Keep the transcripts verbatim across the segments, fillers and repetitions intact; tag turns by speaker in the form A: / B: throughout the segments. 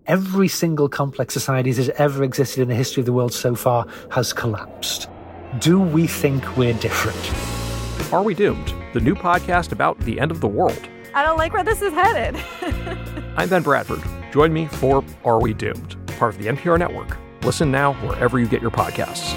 A: every single complex society that has ever existed in the history of the world so far has collapsed. Do we think we're different?
B: Are We Doomed? The new podcast about the end of the world.
C: I don't like where this is headed.
B: I'm Ben Bradford. Join me for Are We Doomed? Part of the N P R Network. Listen now wherever you get your podcasts.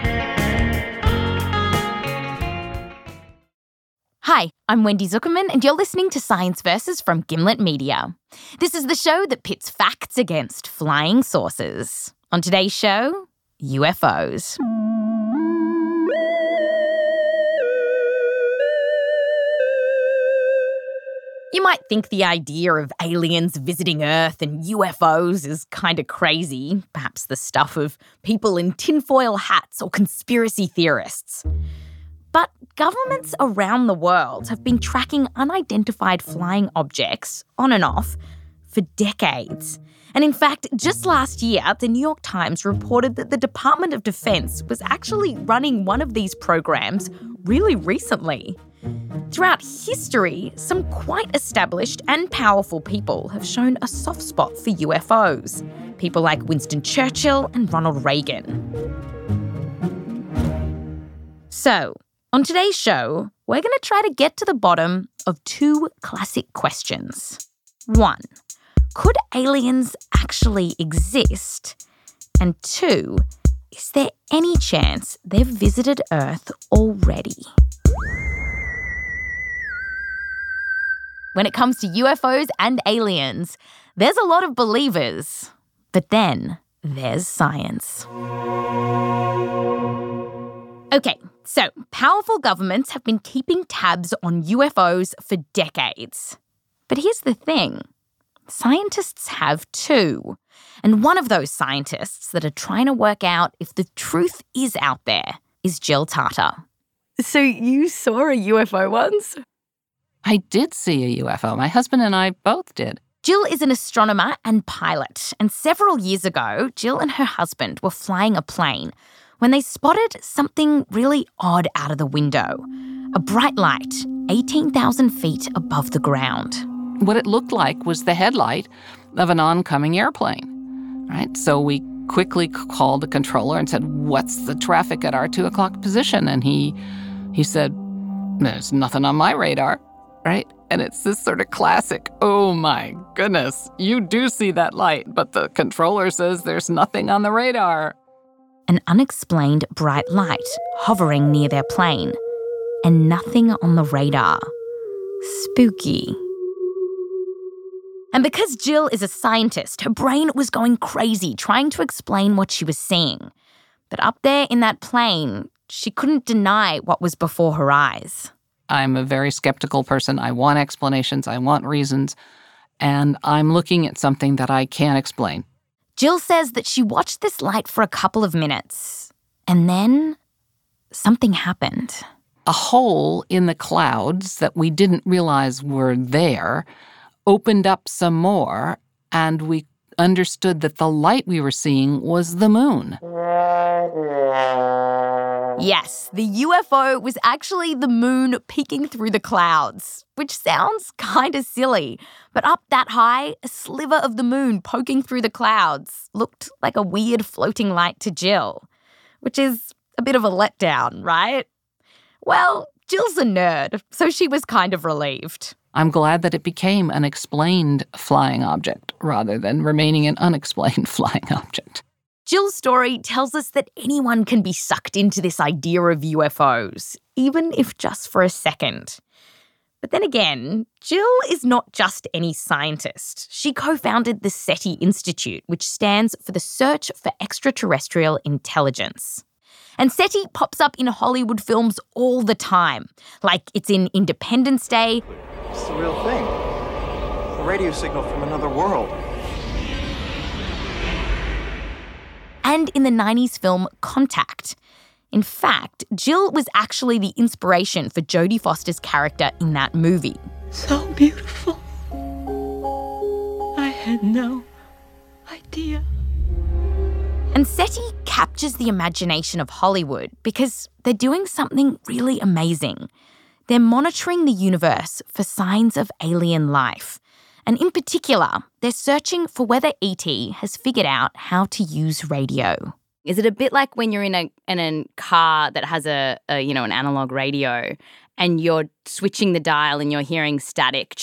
D: Hi, I'm Wendy Zuckerman, and you're listening to Science Versus from Gimlet Media. This is the show that pits facts against flying saucers. On today's show, U F Os. You might think the idea of aliens visiting Earth and U F Os is kind of crazy, perhaps the stuff of people in tinfoil hats or conspiracy theorists. But governments around the world have been tracking unidentified flying objects on and off for decades. And in fact, just last year, the New York Times reported that the Department of Defense was actually running one of these programs really recently. Throughout history, some quite established and powerful people have shown a soft spot for U F Os. People like Winston Churchill and Ronald Reagan. So, on today's show, we're going to try to get to the bottom of two classic questions. One, could aliens actually exist? And two, is there any chance they've visited Earth already? When it comes to U F Os and aliens, there's a lot of believers, but then there's science. Okay, so powerful governments have been keeping tabs on U F Os for decades. But here's the thing, scientists have too. And one of those scientists that are trying to work out if the truth is out there is Jill Tarter.
C: So you saw a U F O once?
E: I did see a U F O. My husband and I both did.
D: Jill is an astronomer and pilot, and several years ago, Jill and her husband were flying a plane when they spotted something really odd out of the window. A bright light, eighteen thousand feet above the ground.
E: What it looked like was the headlight of an oncoming airplane, right? So we quickly called the controller and said, what's the traffic at our two o'clock position? And he he said, there's nothing on my radar. Right? And it's this sort of classic, oh my goodness, you do see that light, but the controller says there's nothing on the radar.
D: An unexplained bright light hovering near their plane, and nothing on the radar. Spooky. And because Jill is a scientist, her brain was going crazy trying to explain what she was seeing. But up there in that plane, she couldn't deny what was before her eyes.
E: I'm a very skeptical person. I want explanations. I want reasons. And I'm looking at something that I can't explain.
D: Jill says that she watched this light for a couple of minutes. And then something happened.
E: A hole in the clouds that we didn't realize were there opened up some more, and we understood that the light we were seeing was the moon.
D: Yes, the U F O was actually the moon peeking through the clouds, which sounds kind of silly. But up that high, a sliver of the moon poking through the clouds looked like a weird floating light to Jill, which is a bit of a letdown, right? Well, Jill's a nerd, so she was kind of relieved.
E: I'm glad that it became an explained flying object rather than remaining an unexplained flying object.
D: Jill's story tells us that anyone can be sucked into this idea of U F Os, even if just for a second. But then again, Jill is not just any scientist. She co-founded the SETI Institute, which stands for the Search for Extraterrestrial Intelligence. And SETI pops up in Hollywood films all the time, like it's in Independence Day.
F: It's the real thing. A radio signal from another world.
D: And in the nineties film Contact. In fact, Jill was actually the inspiration for Jodie Foster's character in that movie.
G: So beautiful. I had no idea.
D: And SETI captures the imagination of Hollywood because they're doing something really amazing. They're monitoring the universe for signs of alien life. And in particular, they're searching for whether E T has figured out how to use radio.
H: Is it a bit like when you're in a in a car that has a, a you know an analog radio and you're switching the dial and you're hearing static,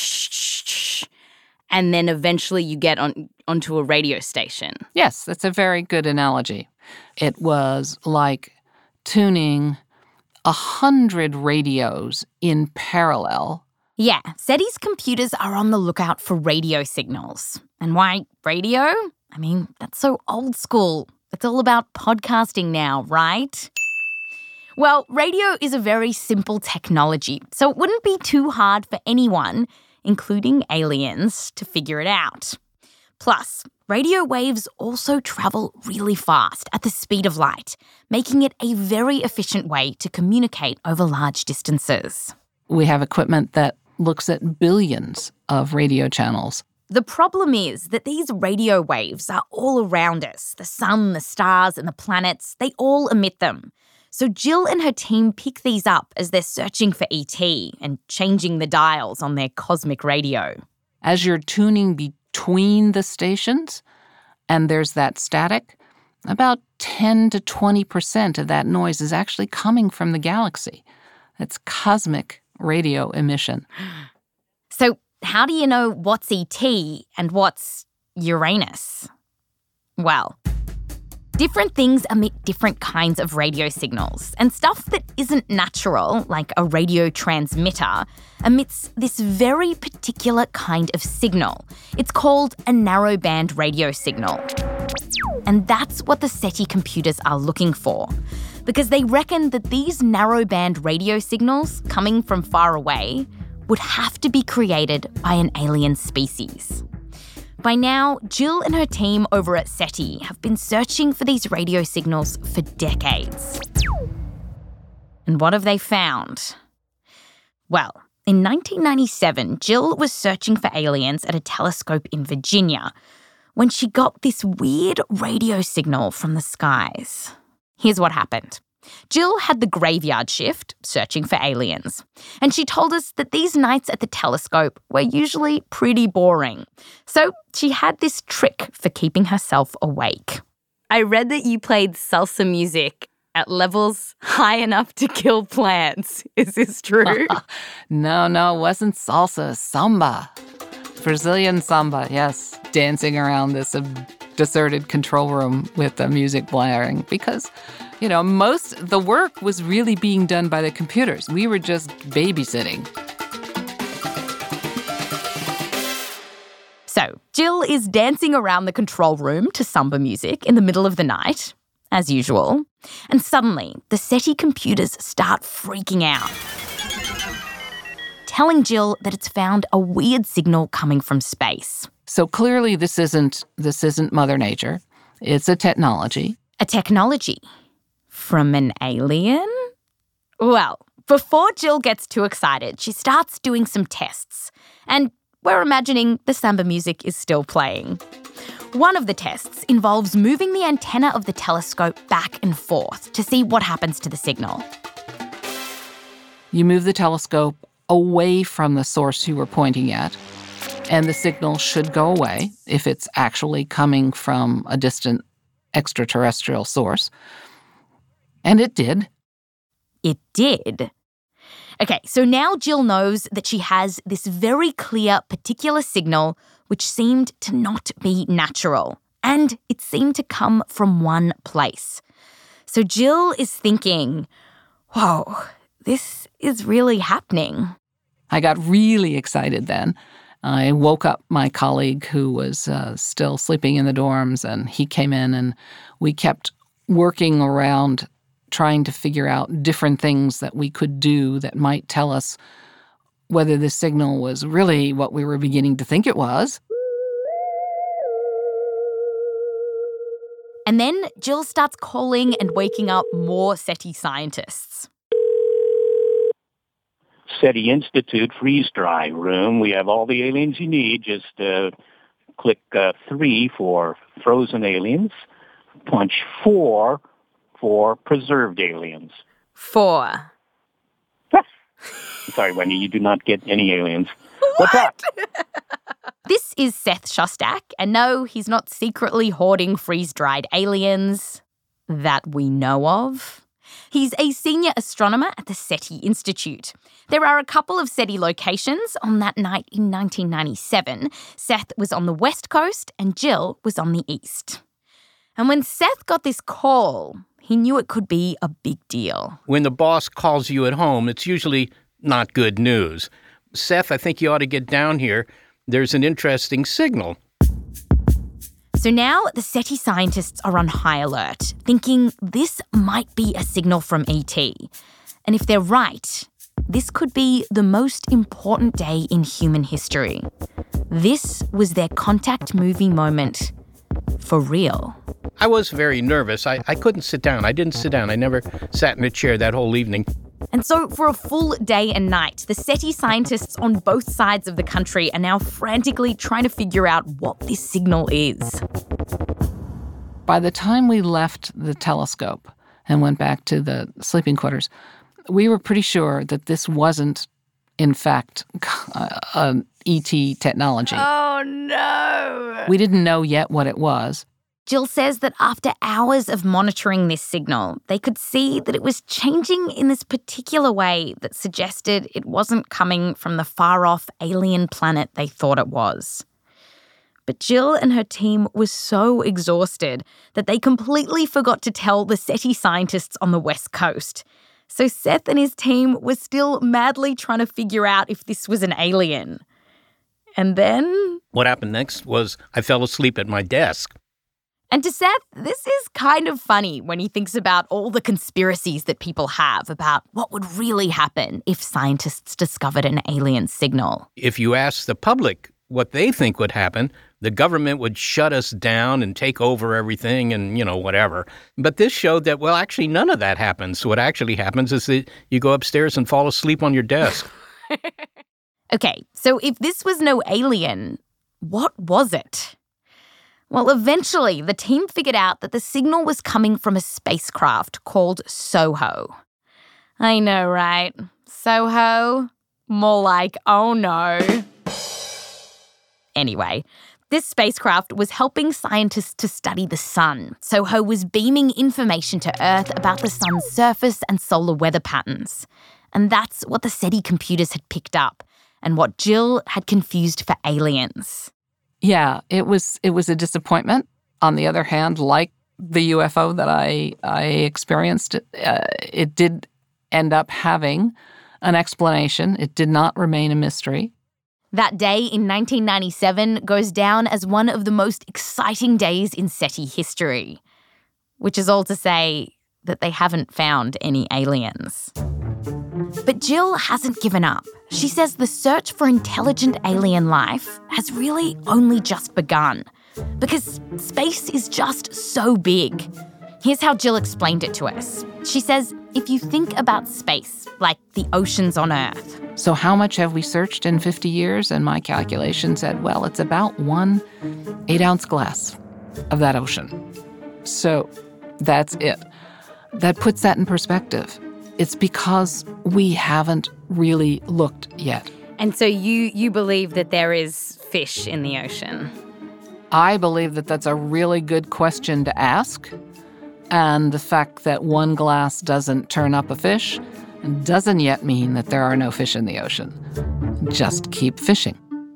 H: and then eventually you get on onto a radio station?
E: Yes, that's a very good analogy. It was like tuning a hundred radios in parallel.
D: Yeah, SETI's computers are on the lookout for radio signals. And why radio? I mean, that's so old school. It's all about podcasting now, right? Well, radio is a very simple technology, so it wouldn't be too hard for anyone, including aliens, to figure it out. Plus, radio waves also travel really fast at the speed of light, making it a very efficient way to communicate over large distances.
E: We have equipment that looks at billions of radio channels.
D: The problem is that these radio waves are all around us. The sun, the stars, and the planets, they all emit them. So Jill and her team pick these up as they're searching for E T and changing the dials on their cosmic radio.
E: As you're tuning between the stations, and there's that static, about ten to twenty percent of that noise is actually coming from the galaxy. That's cosmic radio emission.
D: So how do you know what's E T and what's Uranus? Well, different things emit different kinds of radio signals, and stuff that isn't natural, like a radio transmitter, emits this very particular kind of signal. It's called a narrowband radio signal. And that's what the SETI computers are looking for, because they reckon that these narrowband radio signals coming from far away would have to be created by an alien species. By now, Jill and her team over at SETI have been searching for these radio signals for decades. And what have they found? Well, in nineteen ninety-seven, Jill was searching for aliens at a telescope in Virginia when she got this weird radio signal from the skies. Here's what happened. Jill had the graveyard shift, searching for aliens, and she told us that these nights at the telescope were usually pretty boring. So she had this trick for keeping herself awake.
H: I read that you played salsa music at levels high enough to kill plants. Is this true?
E: No, no, it wasn't salsa, samba. Brazilian samba, yes. Dancing around this uh, deserted control room with the music blaring because, you know, most the work was really being done by the computers. We were just babysitting.
D: So Jill is dancing around the control room to samba music in the middle of the night, as usual, and suddenly the SETI computers start freaking out, telling Jill that it's found a weird signal coming from space.
E: So clearly this isn't this isn't Mother Nature. It's a technology.
D: A technology from an alien? Well, before Jill gets too excited, she starts doing some tests. And we're imagining the samba music is still playing. One of the tests involves moving the antenna of the telescope back and forth to see what happens to the signal.
E: You move the telescope away from the source you were pointing at, and the signal should go away if it's actually coming from a distant extraterrestrial source. And it did.
D: It did? Okay, so now Jill knows that she has this very clear particular signal which seemed to not be natural, and it seemed to come from one place. So Jill is thinking, whoa, this is really happening.
E: I got really excited then. I woke up my colleague who was uh, still sleeping in the dorms, and he came in, and we kept working around trying to figure out different things that we could do that might tell us whether this signal was really what we were beginning to think it was.
D: And then Jill starts calling and waking up more SETI scientists.
I: SETI Institute freeze-dry room. We have all the aliens you need. Just uh, click uh, three for frozen aliens. Punch four for preserved aliens.
D: Four.
I: Sorry, Wendy, you do not get any aliens. What's
D: what?
I: up?
D: This is Seth Shostak, and no, he's not secretly hoarding freeze-dried aliens that we know of. He's a senior astronomer at the SETI Institute. There are a couple of SETI locations on that night in nineteen ninety-seven. Seth was on the west coast and Jill was on the east. And when Seth got this call, he knew it could be a big deal.
J: When the boss calls you at home, it's usually not good news. Seth, I think you ought to get down here. There's an interesting signal.
D: So now the SETI scientists are on high alert, thinking this might be a signal from E T. And if they're right, this could be the most important day in human history. This was their contact movie moment for real.
J: I was very nervous. I, I couldn't sit down. I didn't sit down. I never sat in a chair that whole evening.
D: And so for a full day and night, the SETI scientists on both sides of the country are now frantically trying to figure out what this signal is.
E: By the time we left the telescope and went back to the sleeping quarters, we were pretty sure that this wasn't, in fact, an E T technology.
H: Oh, no.
E: We didn't know yet what it was.
D: Jill says that after hours of monitoring this signal, they could see that it was changing in this particular way that suggested it wasn't coming from the far-off alien planet they thought it was. But Jill and her team were so exhausted that they completely forgot to tell the SETI scientists on the West Coast. So Seth and his team were still madly trying to figure out if this was an alien. And then...
J: What happened next was I fell asleep at my desk.
D: And to Seth, this is kind of funny when he thinks about all the conspiracies that people have about what would really happen if scientists discovered an alien signal.
J: If you ask the public what they think would happen, the government would shut us down and take over everything and, you know, whatever. But this showed that, well, actually none of that happens. What actually happens is that you go upstairs and fall asleep on your desk.
D: Okay, so if this was no alien, what was it? Well, eventually, the team figured out that the signal was coming from a spacecraft called SOHO. I know, right? SOHO? More like, oh no. Anyway, this spacecraft was helping scientists to study the sun. SOHO was beaming information to Earth about the sun's surface and solar weather patterns. And that's what the SETI computers had picked up, and what Jill had confused for aliens.
E: Yeah, it was it was a disappointment. On the other hand, like the U F O that I I experienced, uh, it did end up having an explanation. It did not remain a mystery.
D: That day in nineteen ninety-seven goes down as one of the most exciting days in SETI history, which is all to say that they haven't found any aliens. But Jill hasn't given up. She says the search for intelligent alien life has really only just begun, because space is just so big. Here's how Jill explained it to us. She says, if you think about space, like the oceans on Earth.
E: So how much have we searched in fifty years? And my calculation said, well, it's about one eight-ounce glass of that ocean. So that's it. That puts that in perspective. It's because we haven't really looked yet.
H: And so you you believe that there is fish in the ocean?
E: I believe that that's a really good question to ask. And the fact that one glass doesn't turn up a fish doesn't yet mean that there are no fish in the ocean. Just keep fishing.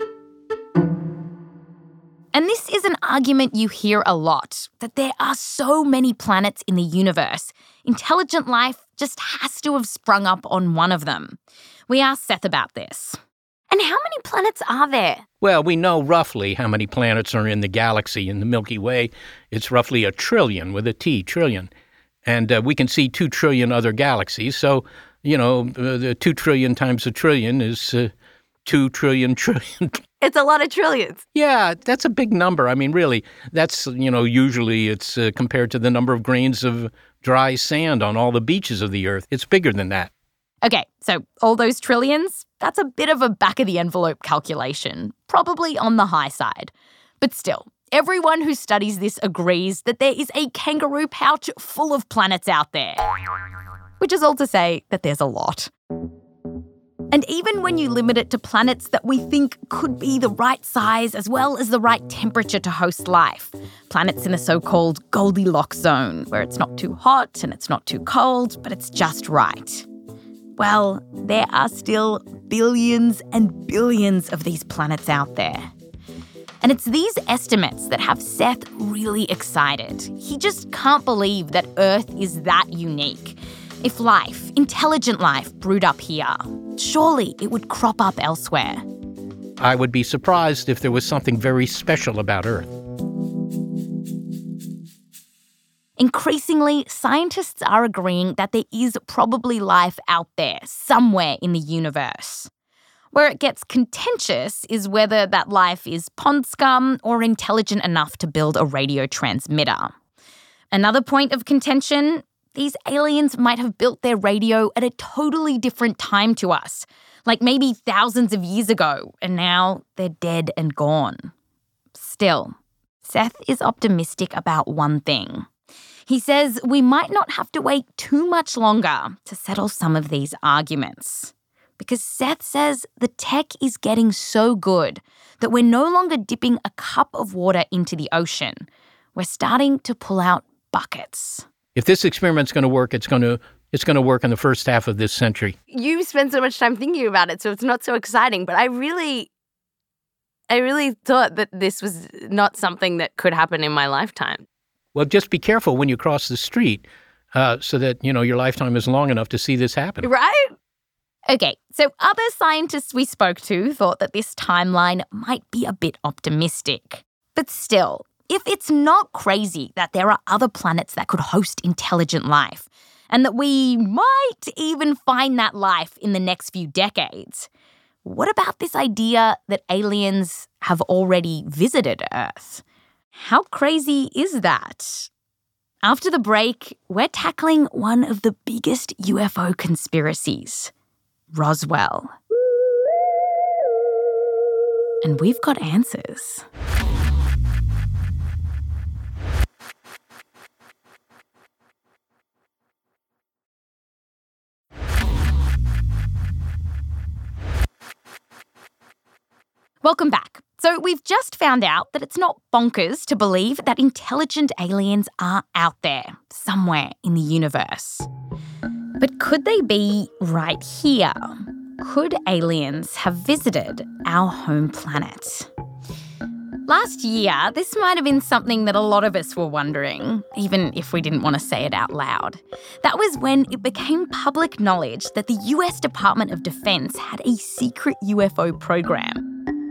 D: And this is an argument you hear a lot, that there are so many planets in the universe. Intelligent life just has to have sprung up on one of them. We asked Seth about this. And how many planets are there?
J: Well, we know roughly how many planets are in the galaxy. In the Milky Way, it's roughly a trillion with a T, trillion. And uh, we can see two trillion other galaxies. So, you know, uh, the two trillion times a trillion is uh, two trillion trillion.
C: It's a lot of trillions.
J: Yeah, that's a big number. I mean, really, that's, you know, usually it's uh, compared to the number of grains of dry sand on all the beaches of the Earth. It's bigger than that.
D: Okay, so all those trillions, that's a bit of a back-of-the-envelope calculation, probably on the high side. But still, everyone who studies this agrees that there is a kangaroo pouch full of planets out there. Which is all to say that there's a lot. And even when you limit it to planets that we think could be the right size as well as the right temperature to host life, planets in the so-called Goldilocks zone, where it's not too hot and it's not too cold, but it's just right. Well, there are still billions and billions of these planets out there. And it's these estimates that have Seth really excited. He just can't believe that Earth is that unique. If life, intelligent life, brewed up here, surely it would crop up elsewhere.
J: I would be surprised if there was something very special about Earth.
D: Increasingly, scientists are agreeing that there is probably life out there, somewhere in the universe. Where it gets contentious is whether that life is pond scum or intelligent enough to build a radio transmitter. Another point of contention, these aliens might have built their radio at a totally different time to us, like maybe thousands of years ago, and now they're dead and gone. Still, Seth is optimistic about one thing. He says we might not have to wait too much longer to settle some of these arguments. Because Seth says the tech is getting so good that we're no longer dipping a cup of water into the ocean. We're starting to pull out buckets.
J: If this experiment's going to work, it's going to it's going to work in the first half of this century.
H: You spend so much time thinking about it, so it's not so exciting. But I really, I really thought that this was not something that could happen in my lifetime.
J: Well, just be careful when you cross the street uh, so that, you know, your lifetime is long enough to see this happen.
H: Right?
D: Okay, so other scientists we spoke to thought that this timeline might be a bit optimistic. But still, if it's not crazy that there are other planets that could host intelligent life, and that we might even find that life in the next few decades, what about this idea that aliens have already visited Earth? How crazy is that? After the break, we're tackling one of the biggest U F O conspiracies. Roswell. And we've got answers. Welcome back. So we've just found out that it's not bonkers to believe that intelligent aliens are out there, somewhere in the universe. But could they be right here? Could aliens have visited our home planet? Last year, this might have been something that a lot of us were wondering, even if we didn't want to say it out loud. That was when it became public knowledge that the U S Department of Defense had a secret U F O program.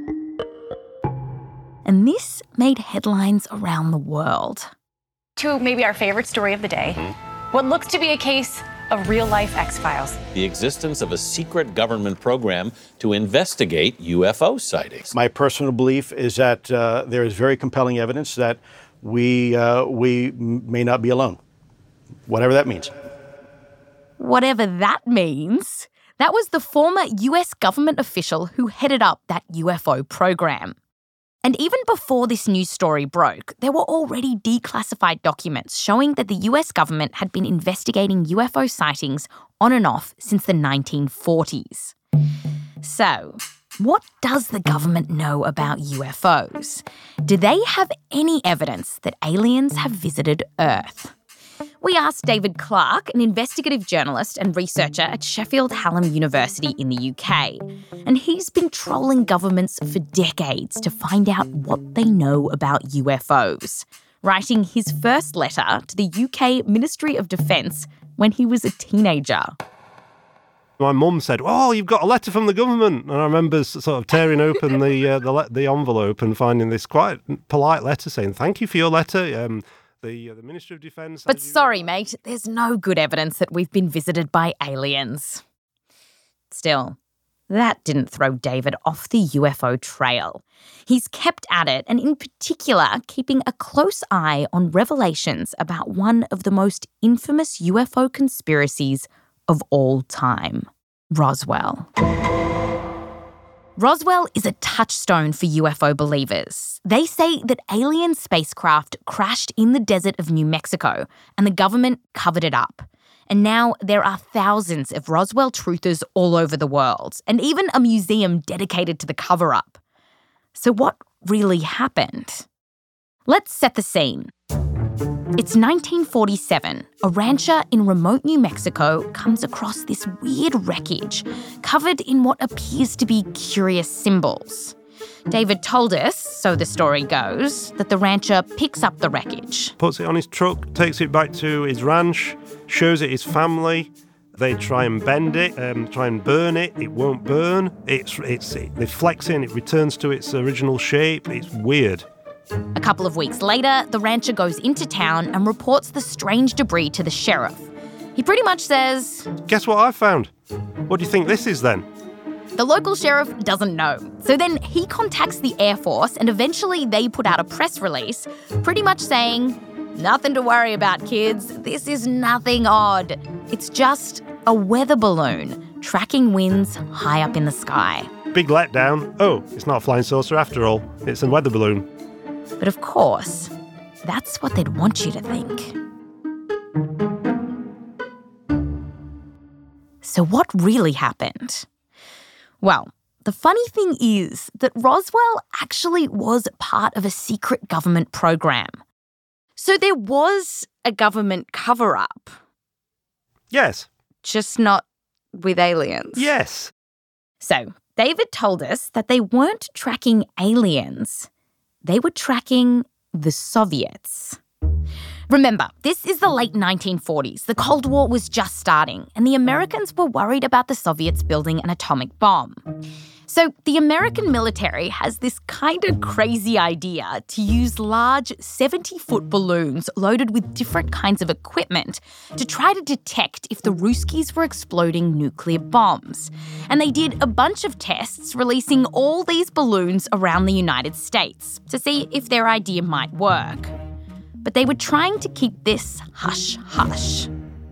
D: And this made headlines around the world.
K: To maybe our favorite story of the day, mm-hmm. what looks to be a case of real-life X-Files.
L: The existence of a secret government program to investigate U F O sightings.
M: My personal belief is that uh, there is very compelling evidence that we, uh, we may not be alone, whatever that means.
D: Whatever that means, that was the former U S government official who headed up that U F O program. And even before this news story broke, there were already declassified documents showing that the U S government had been investigating U F O sightings on and off since the nineteen forties. So, what does the government know about U F Os? Do they have any evidence that aliens have visited Earth? We asked David Clark, an investigative journalist and researcher at Sheffield Hallam University in the U K, and he's been trolling governments for decades to find out what they know about U F Os, writing his first letter to the U K Ministry of Defence when he was a teenager.
N: My mum said, "Oh, you've got a letter from the government," and I remember sort of tearing open the uh, the, le- the envelope and finding this quite polite letter saying, "Thank you for your letter." Um, The, uh, the Ministry of Defence...
D: But sorry, mate, there's no good evidence that we've been visited by aliens. Still, that didn't throw David off the U F O trail. He's kept at it, and in particular, keeping a close eye on revelations about one of the most infamous U F O conspiracies of all time, Roswell. Roswell is a touchstone for U F O believers. They say that alien spacecraft crashed in the desert of New Mexico and the government covered it up. And now there are thousands of Roswell truthers all over the world, and even a museum dedicated to the cover-up. So what really happened? Let's set the scene. It's nineteen forty-seven. A rancher in remote New Mexico comes across this weird wreckage covered in what appears to be curious symbols. David told us, so the story goes, that the rancher picks up the wreckage.
N: Puts it on his truck, takes it back to his ranch, shows it his family. They try and bend it, um, try and burn it. It won't burn. It's, it's, it, they flex it and it returns to its original shape. It's weird.
D: A couple of weeks later, the rancher goes into town and reports the strange debris to the sheriff. He pretty much says,
N: "Guess what I found? What do you think this is then?"
D: The local sheriff doesn't know. So then he contacts the Air Force and eventually they put out a press release pretty much saying, "Nothing to worry about, kids. This is nothing odd. It's just a weather balloon tracking winds high up in the sky."
N: Big letdown. Oh, it's not a flying saucer after all. It's a weather balloon.
D: But of course, that's what they'd want you to think. So what really happened? Well, the funny thing is that Roswell actually was part of a secret government program. So there was a government cover-up.
N: Yes.
D: Just not with aliens.
N: Yes.
D: So David told us that they weren't tracking aliens. They were tracking the Soviets. Remember, this is the late nineteen forties. The Cold War was just starting, and the Americans were worried about the Soviets building an atomic bomb. So the American military has this kind of crazy idea to use large seventy-foot balloons loaded with different kinds of equipment to try to detect if the Ruskies were exploding nuclear bombs. And they did a bunch of tests releasing all these balloons around the United States to see if their idea might work. But they were trying to keep this hush-hush.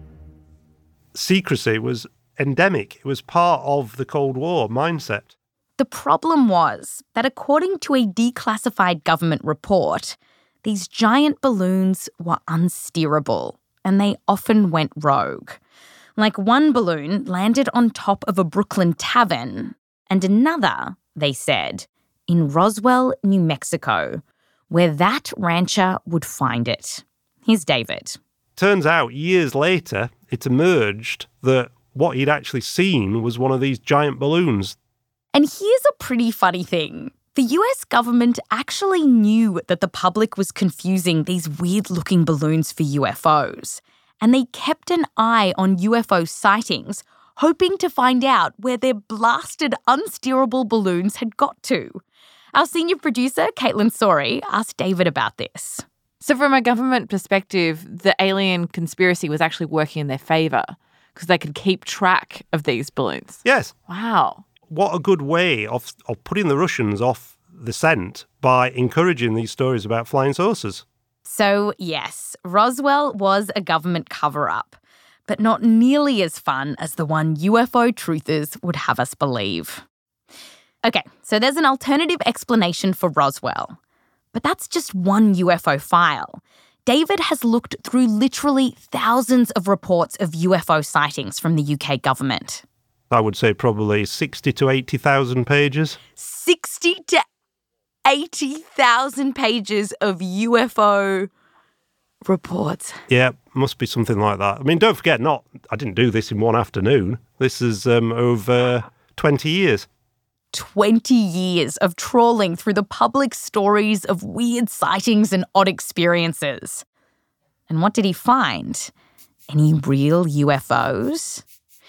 N: Secrecy was endemic. It was part of the Cold War mindset.
D: The problem was that according to a declassified government report, these giant balloons were unsteerable and they often went rogue. Like one balloon landed on top of a Brooklyn tavern and another, they said, in Roswell, New Mexico, where that rancher would find it. Here's David.
N: Turns out years later, it emerged that what he'd actually seen was one of these giant balloons.
D: And here's a pretty funny thing. The U S government actually knew that the public was confusing these weird-looking balloons for U F Os. And they kept an eye on U F O sightings, hoping to find out where their blasted, unsteerable balloons had got to. Our senior producer, Caitlin Sori, asked David about this.
O: So from a government perspective, the alien conspiracy was actually working in their favour because they could keep track of these balloons.
N: Yes.
O: Wow.
N: What a good way of, of putting the Russians off the scent by encouraging these stories about flying saucers.
D: So, yes, Roswell was a government cover-up, but not nearly as fun as the one U F O truthers would have us believe. Okay, so there's an alternative explanation for Roswell, but that's just one U F O file. David has looked through literally thousands of reports of U F O sightings from the U K government.
N: I would say probably sixty to eighty thousand pages.
D: sixty to eighty thousand pages of U F O reports.
N: Yeah, must be something like that. I mean, don't forget, not I didn't do this in one afternoon. This is um, over twenty years.
D: twenty years of trawling through the public stories of weird sightings and odd experiences. And what did he find? Any real U F Os?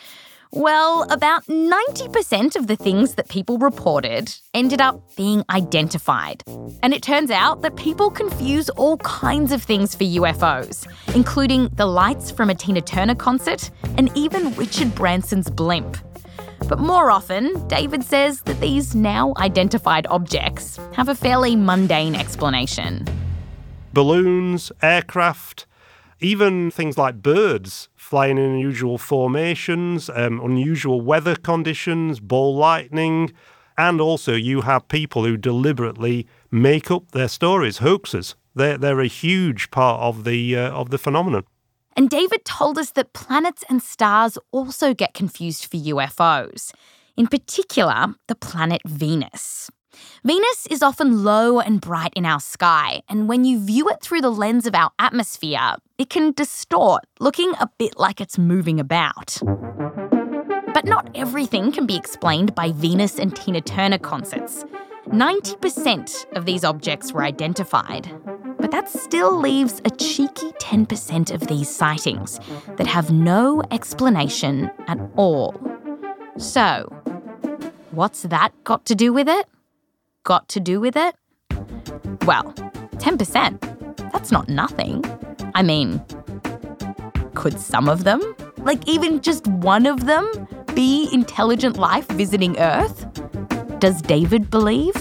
D: Well, about ninety percent of the things that people reported ended up being identified. And it turns out that people confuse all kinds of things for U F Os, including the lights from a Tina Turner concert and even Richard Branson's blimp. But more often, David says that these now identified objects have a fairly mundane explanation.
N: Balloons, aircraft, even things like birds flying in unusual formations, um, unusual weather conditions, ball lightning, and also you have people who deliberately make up their stories, hoaxes. They're, they're a huge part of the uh, of the phenomenon.
D: And David told us that planets and stars also get confused for U F Os. In particular, the planet Venus. Venus is often low and bright in our sky, and when you view it through the lens of our atmosphere, it can distort, looking a bit like it's moving about. But not everything can be explained by Venus and Tina Turner concerts. ninety percent of these objects were identified, but that still leaves a cheeky ten percent of these sightings that have no explanation at all. So, what's that got to do with it? Got to do with it? Well, ten percent, that's not nothing. I mean, could some of them, like even just one of them, be intelligent life visiting Earth? Does David believe?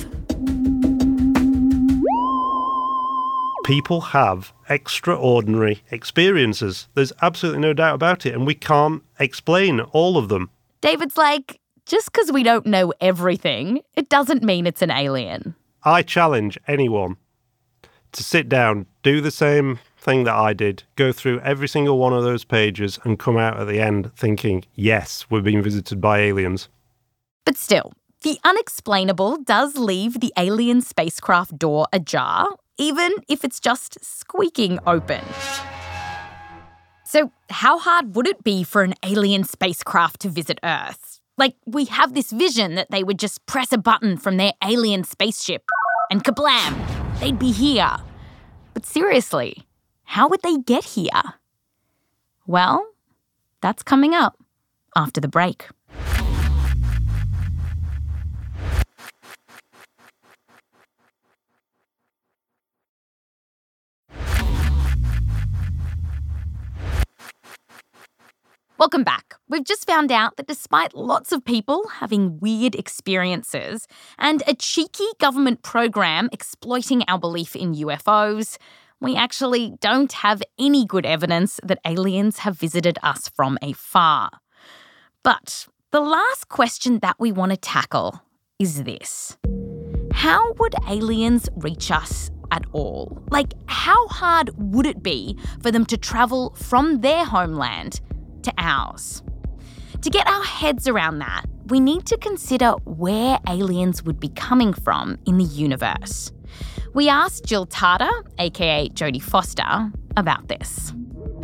N: People have extraordinary experiences. There's absolutely no doubt about it, and we can't explain all of them.
D: David's like, just because we don't know everything, it doesn't mean it's an alien.
N: I challenge anyone to sit down, do the same thing that I did, go through every single one of those pages and come out at the end thinking, yes, we're being visited by aliens.
D: But still, the unexplainable does leave the alien spacecraft door ajar, even if it's just squeaking open. So how hard would it be for an alien spacecraft to visit Earth? Like, we have this vision that they would just press a button from their alien spaceship and kablam, they'd be here. But seriously, how would they get here? Well, that's coming up after the break. Welcome back. We've just found out that despite lots of people having weird experiences and a cheeky government program exploiting our belief in U F Os, we actually don't have any good evidence that aliens have visited us from afar. But the last question that we want to tackle is this. How would aliens reach us at all? Like, how hard would it be for them to travel from their homeland to ours? To get our heads around that, we need to consider where aliens would be coming from in the universe. We asked Jill Tarter, aka Jodie Foster, about this.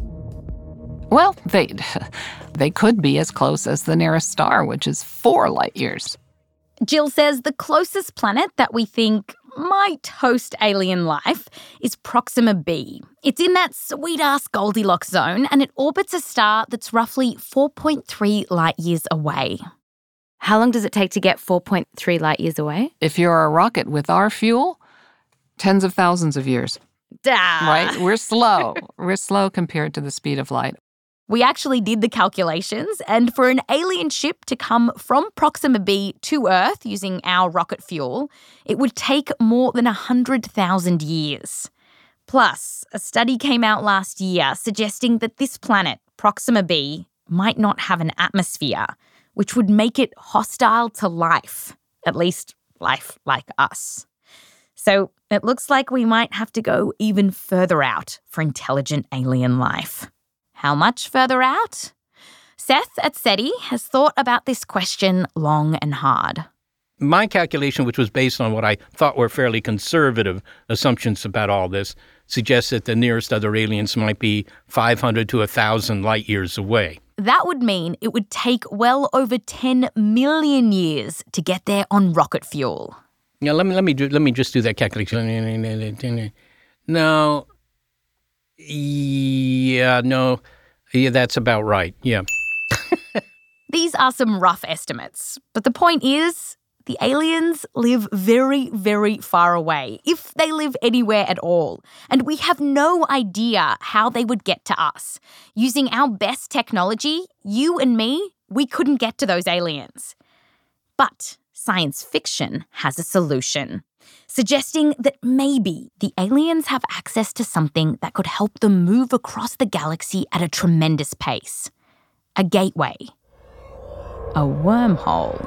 E: Well, they they could be as close as the nearest star, which is four light years.
D: Jill says the closest planet that we think might host alien life is Proxima b. It's in that sweet-ass Goldilocks zone, and it orbits a star that's roughly four point three light years away.
H: How long does it take to get four point three light years away?
E: If you're a rocket with our fuel, tens of thousands of years.
D: Duh.
E: Right? We're slow. We're slow compared to the speed of light.
D: We actually did the calculations, and for an alien ship to come from Proxima b to Earth using our rocket fuel, it would take more than one hundred thousand years. Plus, a study came out last year suggesting that this planet, Proxima b, might not have an atmosphere, which would make it hostile to life, at least life like us. So it looks like we might have to go even further out for intelligent alien life. How much further out? Seth at SETI has thought about this question long and hard.
J: My calculation, which was based on what I thought were fairly conservative assumptions about all this, suggests that the nearest other aliens might be five hundred to one thousand light years away.
D: That would mean it would take well over ten million years to get there on rocket fuel.
J: Yeah, let me let me do, let me just do that calculation. No. Yeah, no. Yeah, that's about right. Yeah.
D: These are some rough estimates, but the point is, the aliens live very, very far away, if they live anywhere at all, and we have no idea how they would get to us. Using our best technology, you and me, we couldn't get to those aliens. But science fiction has a solution, suggesting that maybe the aliens have access to something that could help them move across the galaxy at a tremendous pace. A gateway. A wormhole.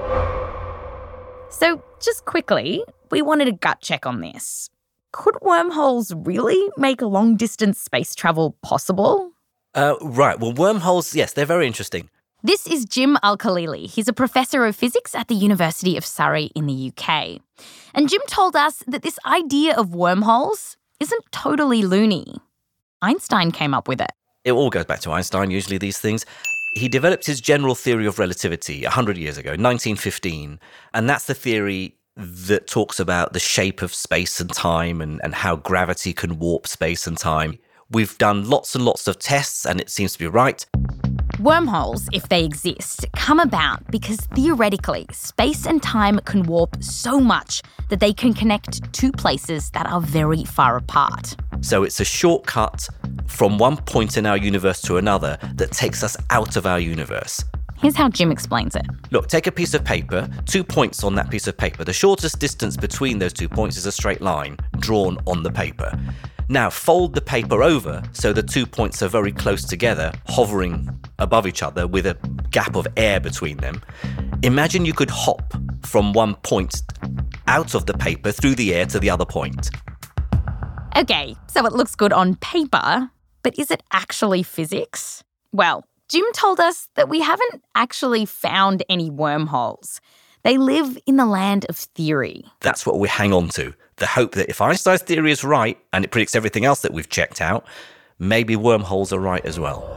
D: So, just quickly, we wanted a gut check on this. Could wormholes really make long-distance space travel possible?
P: Uh, right. Well, wormholes, yes, they're very interesting.
D: This is Jim Al-Khalili. He's a professor of physics at the University of Surrey in the U K. And Jim told us that this idea of wormholes isn't totally loony. Einstein came up with it.
P: It all goes back to Einstein, usually, these things. He developed his general theory of relativity one hundred years ago, nineteen fifteen. And that's the theory that talks about the shape of space and time and, and how gravity can warp space and time. We've done lots and lots of tests, and it seems to be right.
D: Wormholes, if they exist, come about because theoretically, space and time can warp so much that they can connect two places that are very far apart.
P: So it's a shortcut from one point in our universe to another that takes us out of our universe.
D: Here's how Jim explains it.
P: Look, take a piece of paper, two points on that piece of paper. The shortest distance between those two points is a straight line drawn on the paper. Now, fold the paper over so the two points are very close together, hovering above each other with a gap of air between them. Imagine you could hop from one point out of the paper through the air to the other point.
D: Okay, so it looks good on paper, but is it actually physics? Well, Jim told us that we haven't actually found any wormholes. They live in the land of theory.
P: That's what we hang on to. The hope that if Einstein's theory is right and it predicts everything else that we've checked out, maybe wormholes are right as well.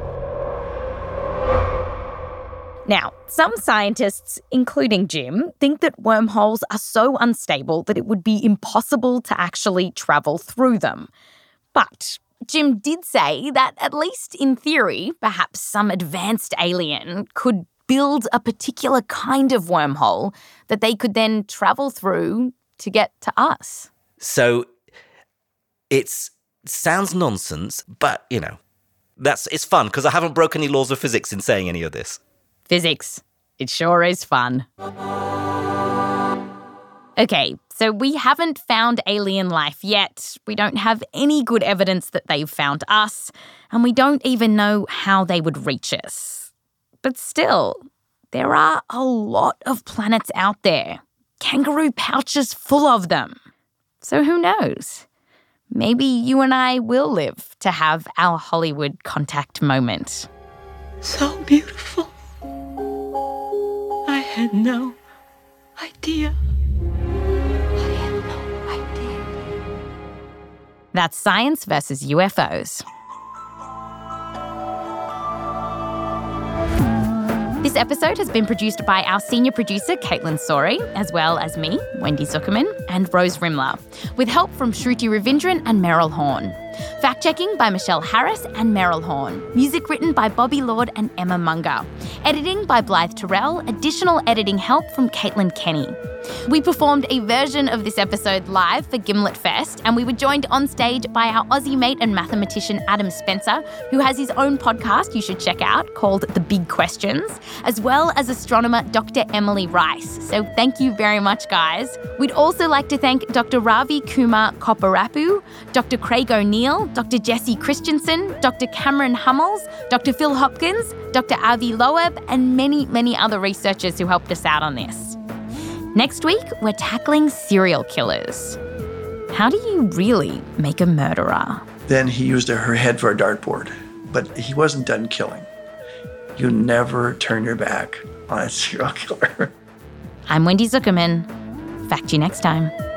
D: Now, some scientists, including Jim, think that wormholes are so unstable that it would be impossible to actually travel through them. But Jim did say that, at least in theory, perhaps some advanced alien could build a particular kind of wormhole that they could then travel through to get to us.
P: So it sounds nonsense, but, you know, that's it's fun because I haven't broken any laws of physics in saying any of this.
D: Physics. It sure is fun. Okay, so we haven't found alien life yet. We don't have any good evidence that they've found us, and we don't even know how they would reach us. But still, there are a lot of planets out there. Kangaroo pouches full of them. So who knows? Maybe you and I will live to have our Hollywood contact moment.
G: So beautiful. I had no idea. I had no idea.
D: That's Science versus U F Os. This episode has been produced by our senior producer, Caitlin Sori, as well as me, Wendy Zuckerman, and Rose Rimler, with help from Shruti Ravindran and Meryl Horn. Fact-checking by Michelle Harris and Meryl Horn. Music written by Bobby Lord and Emma Munger. Editing by Blythe Terrell. Additional editing help from Caitlin Kenny. We performed a version of this episode live for Gimlet Fest, and we were joined on stage by our Aussie mate and mathematician Adam Spencer, who has his own podcast you should check out called The Big Questions, as well as astronomer Doctor Emily Rice. So thank you very much, guys. We'd also like to thank Doctor Ravi Kumar Koparapu, Doctor Craig O'Neill, Doctor Jesse Christensen, Doctor Cameron Hummels, Doctor Phil Hopkins, Doctor Avi Loeb, and many, many other researchers who helped us out on this. Next week, we're tackling serial killers. How do you really make a murderer?
Q: Then he used her head for a dartboard, but he wasn't done killing. You never turn your back on a serial killer.
D: I'm Wendy Zuckerman. Fact you next time.